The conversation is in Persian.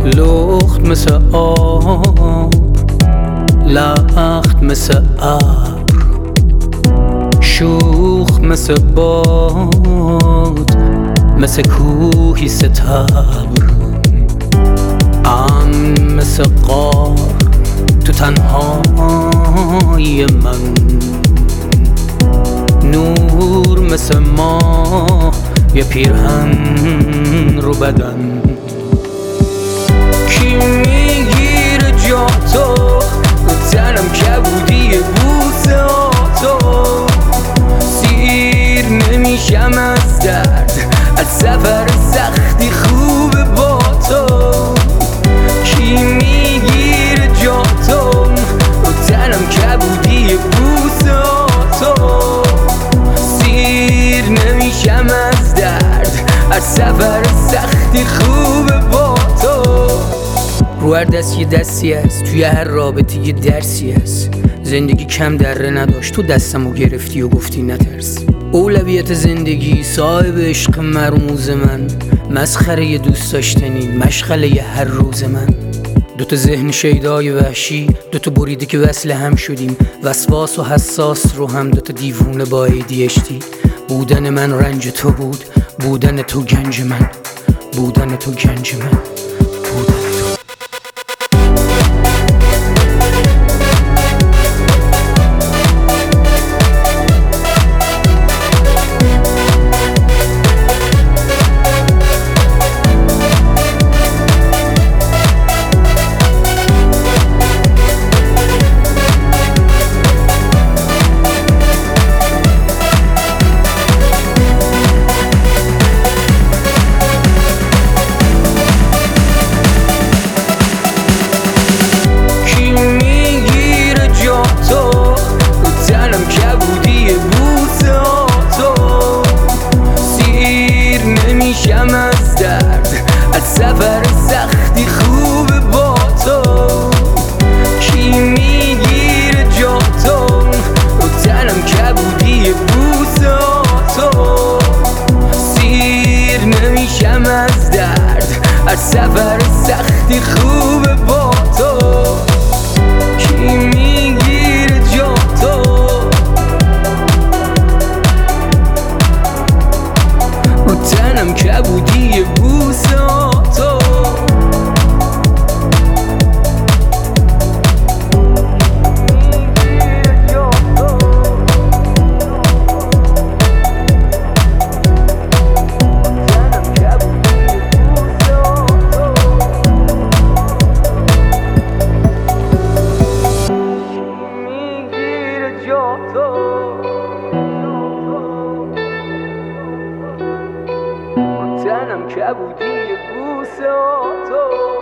لخت مثل آب، لخت مثل ابر، شوخ مثل باد، مثل کوهی ستبر، امن مثل غار تو تنهای من، نور مثل ماه یه پیرهن رو بدن. کی میگیره جا تو رو تنم کبودی بوسه تو، سیر نمیشم از درد، از سفر سختی خوبه با تو. کی میگیره جا تو رو تنم کبودی بوسه تو، سیر نمیشم از درد، از سفر سختی خوبه با تو. رو هر دست یه دستی هست، توی هر رابطه یه درسی هست. زندگی کم دره نداشت، تو دستمو گرفتی و گفتی نترس. اولویت زندگی صاحب عشق مرموز من، مسخره یه دوست داشتنی مشغله یه هر روز من. دوتا ذهن شیدای وحشی، دوتا بریده که وصل هم شدیم، وسواس و حساس رو هم دوتا دیوونه با ADHD. بودن من رنج تو بود، بودن تو گنج من، بودن تو گنج من، بودن تو. از درد، از سفر سختی خوبه با تو. کی میگیره جا تو رو تنم کبودی بوسه تو، سیر نمیشم از درد، از سفر سختی خوبه با تو. کی میگیره جا تو رو تنم کبودی بوسه تو. تنم کبودی بوسه تو.